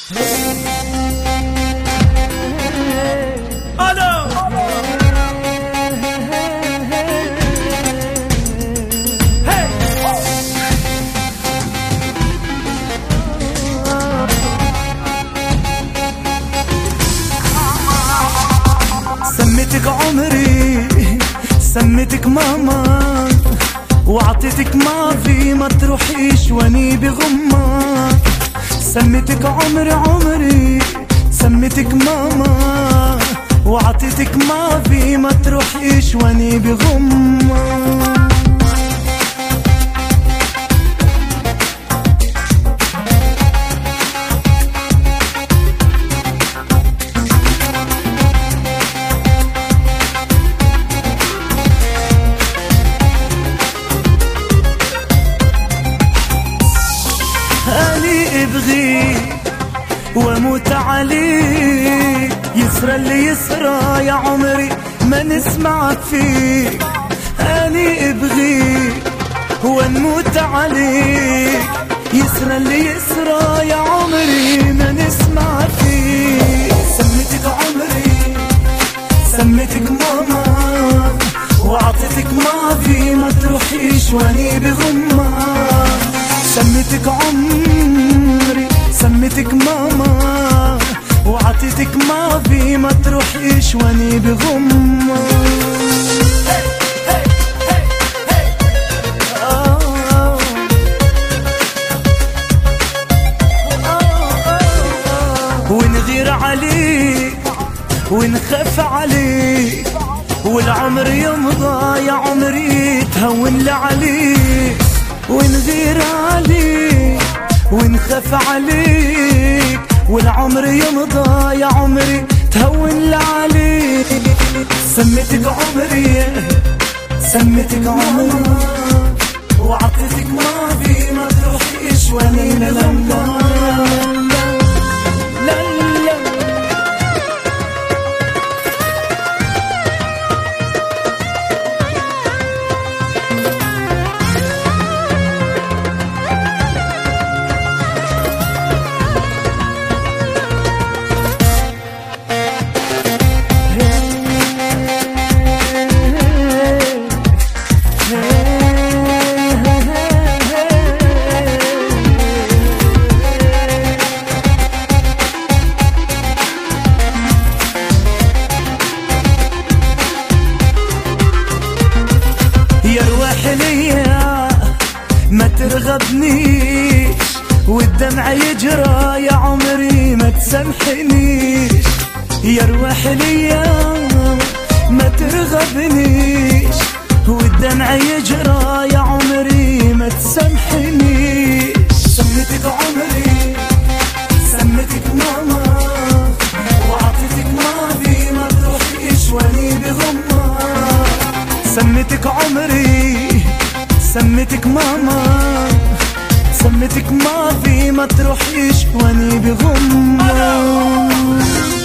سميتك عمري، سميتك ماما، وعطيتك ما في ما تروحيش واني بغمة. سميتك عمري عمري، سميتك ماما، وعطيتك ما في ما تروحيش واني بغمة. ابغي واموت عليك، يسرى اللي يسرى يا عمري ما نسمعك فيك. اني ابغي ونموت عليك، يسرى اللي يسرى يا عمري ما نسمعك فيك. سميتك عمري، سميتك ماما، وعطيتك ما في ما تروحيش واني بغمة. سميتك عمري، سميتك ماما، وعطيتك ما في ما تروحيش واني بغمة. ونغير عليك ونخاف عليك، والعمر يمضى يا عمري تهون لي عليك. ونغير عليك ونخاف عليك، والعمر يمضى يا عمري تهون لي عليك. سميتك عمري، سميتك عمري، وعطيتك ما في ما تروحيش واني لما. ما ترغبنيش والدمع يجرى يا عمري ما تسامحنيش. يا روح ليا ما ترغبنيش والدمع يجرى يا عمري ما تسامحنيش. سميتك عمري، سميتك ماما، وعطيتك ما في ما تروحيش واني بغمة. سميتك عمري، سميتك ماما، سميتك ما في ما تروحيش واني بغمة.